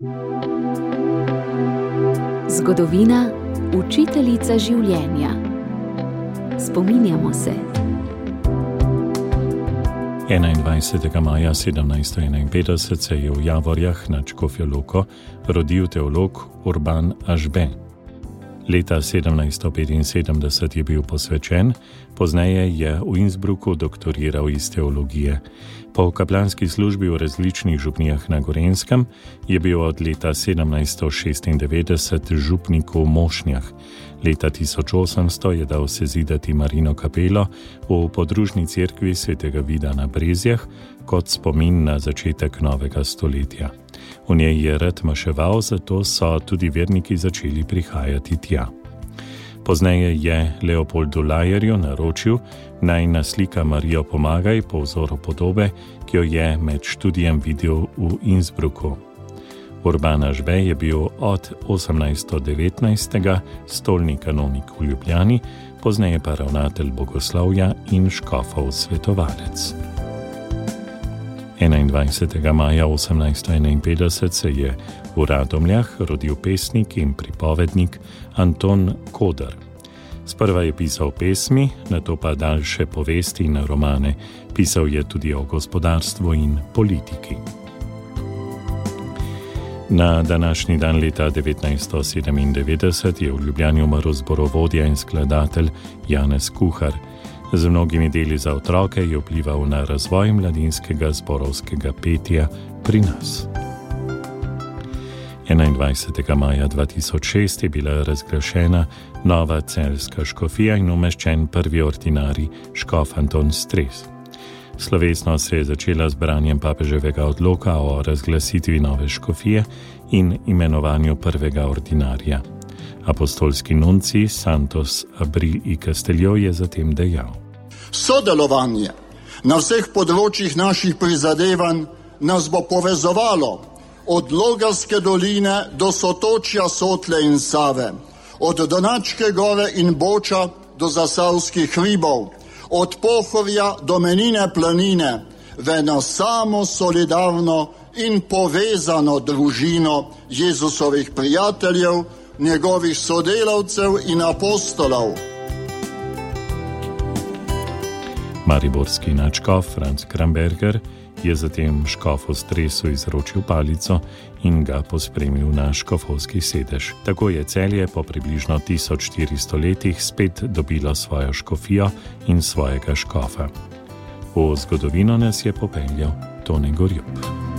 Zgodovina, učiteljica življenja. Spominjamo se. 21. maja 1751 se je v Javorjah nad Škofjo Loko rodil teolog Urban Ažbe. Leta 1775 je bil posvečen, pozneje je v Innsbrucku doktoriral iz teologije. Po kaplanski službi v različnih župnijah na Gorenjskem je bil od leta 1796 župnik v Mošnjah. Leta 1800 je dal sezidati Marino kapelo v podružni cerkvi svetega Vida na Brezjah kot spomin na začetek novega stoletja. V njej je rad maševal, zato so tudi verniki začeli prihajati tja. Pozneje je Leopoldu Lajerju naročil, naj naslika Marijo Pomagaj po vzoru podobe, ki jo je med študijem videl v Innsbrucku. Urban Ažbe je bil od 1819. stolni kanonik v Ljubljani, pozneje pa ravnatelj bogoslovja in škofov svetovalec. 21. maja 1851 se je v Radomljah rodil pesnik in pripovednik Anton Kodar. Sprva je pisal pesmi, nato pa daljše povesti in romane. Pisal je tudi o gospodarstvu in politiki. Na današnji dan leta 1997 je v Ljubljani umrl zborovodja in skladatelj Janez Kuhar. Z mnogimi deli za otroke je vplival na razvoj mladinskega zborovskega petja pri nas. 21. maja 2006 je bila razglašena nova celjska škofija in umeščen prvi ordinarij škof Anton Stres. Slovesnost se je začela z branjem papeževega odloka o razglasitvi nove škofije in imenovanju prvega ordinarija. Apostolski nuncij Santos Abril y Castelló je zatem dejal: Sodelovanje na vseh področjih naših prizadevanj nas bo povezovalo od Logarske doline do sotočja Sotle in Save, od Donačke gore in Boča do Zasavskih hribov, od Pohorja do Menine planine, v eno samo solidarno in povezano družino Jezusovih prijateljev, njegovih sodelavcev in apostolov. Mariborski nadškof Franc Kramberger je zatem škofu Stresu izročil palico in ga pospremil na škofovski sedež. Tako je Celje po približno 1400 letih spet dobilo svojo škofijo in svojega škofa. V zgodovino nas je popeljal Tone Gorjup.